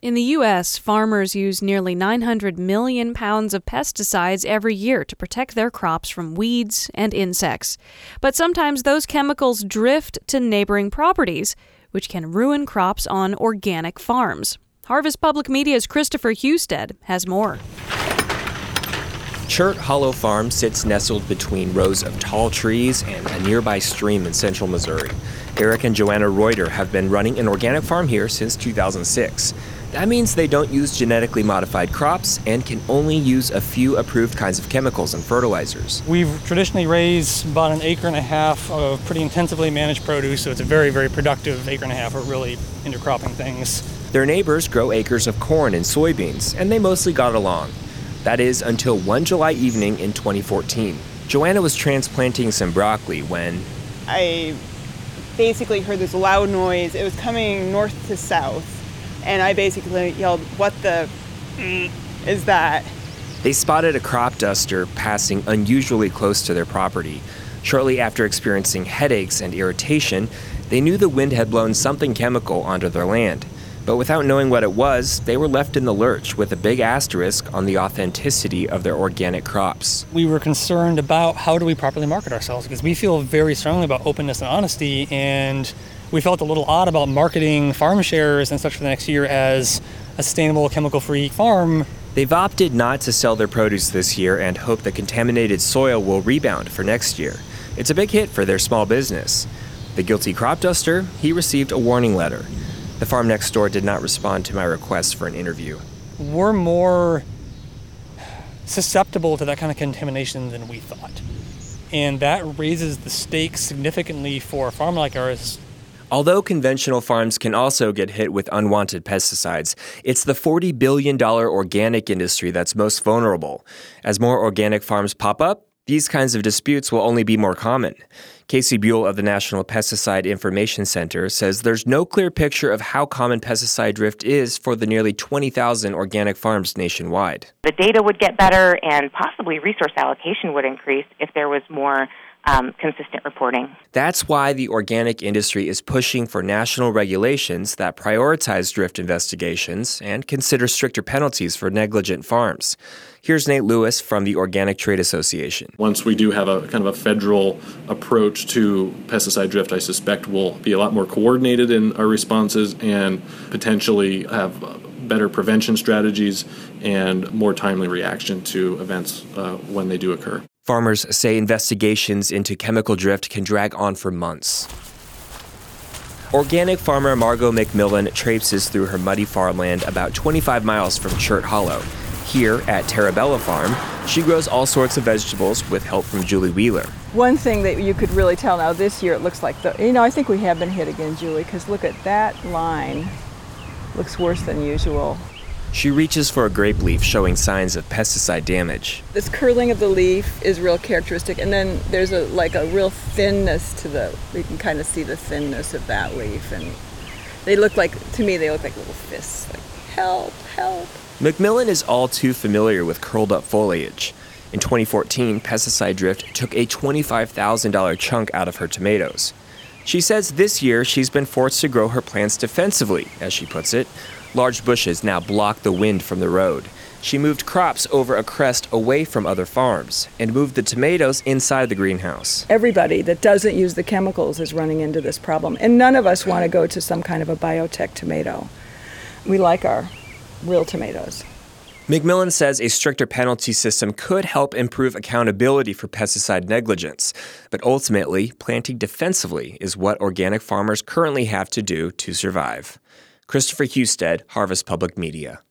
In the U.S., farmers use nearly 900 million pounds of pesticides every year to protect their crops from weeds and insects. But sometimes those chemicals drift to neighboring properties, which can ruin crops on organic farms. Harvest Public Media's Christopher Husted has more. Chert Hollow Farm sits nestled between rows of tall trees and a nearby stream in central Missouri. Eric and Joanna Reuter have been running an organic farm here since 2006. That means they don't use genetically modified crops and can only use a few approved kinds of chemicals and fertilizers. We've traditionally raised about 1.5 acres of pretty intensively managed produce, so it's a very, very productive 1.5 acres. We're really intercropping things. Their neighbors grow acres of corn and soybeans, and they mostly got along. That is until one July evening in 2014. Joanna was transplanting some broccoli when I basically heard this loud noise. It was coming north to south. And I basically yelled, "What the is that?" They spotted a crop duster passing unusually close to their property. Shortly after experiencing headaches and irritation, they knew the wind had blown something chemical onto their land. But without knowing what it was, they were left in the lurch with a big asterisk on the authenticity of their organic crops. We were concerned about how do we properly market ourselves, because we feel very strongly about openness and honesty, and we felt a little odd about marketing farm shares and such for the next year as a sustainable, chemical-free farm. They've opted not to sell their produce this year and hope the contaminated soil will rebound for next year. It's a big hit for their small business. The guilty crop duster, he received a warning letter. The farm next door did not respond to my request for an interview. We're more susceptible to that kind of contamination than we thought. And that raises the stakes significantly for a farm like ours. Although conventional farms can also get hit with unwanted pesticides, it's the $40 billion organic industry that's most vulnerable. As more organic farms pop up, these kinds of disputes will only be more common. Casey Buell of the National Pesticide Information Center says there's no clear picture of how common pesticide drift is for the nearly 20,000 organic farms nationwide. The data would get better and possibly resource allocation would increase if there was more consistent reporting. That's why the organic industry is pushing for national regulations that prioritize drift investigations and consider stricter penalties for negligent farms. Here's Nate Lewis from the Organic Trade Association. Once we do have a kind of a federal approach to pesticide drift, I suspect we'll be a lot more coordinated in our responses and potentially have better prevention strategies and more timely reaction to events when they do occur. Farmers say investigations into chemical drift can drag on for months. Organic farmer Margot McMillan traipses through her muddy farmland about 25 miles from Chert Hollow. Here at Terabella Farm, she grows all sorts of vegetables with help from Julie Wheeler. One thing that you could really tell now this year, it looks like I think we have been hit again, Julie, because look at that line. Looks worse than usual. She reaches for a grape leaf showing signs of pesticide damage. This curling of the leaf is real characteristic, and then there's a real thinness to you can kind of see the thinness of that leaf, and they look like little fists, like, help, help. McMillan is all too familiar with curled up foliage. In 2014, pesticide drift took a $25,000 chunk out of her tomatoes. She says this year she's been forced to grow her plants defensively, as she puts it. Large bushes now block the wind from the road. She moved crops over a crest away from other farms and moved the tomatoes inside the greenhouse. Everybody that doesn't use the chemicals is running into this problem, and none of us want to go to some kind of a biotech tomato. We like our real tomatoes. McMillan says a stricter penalty system could help improve accountability for pesticide negligence, but ultimately, planting defensively is what organic farmers currently have to do to survive. Christopher Husted, Harvest Public Media.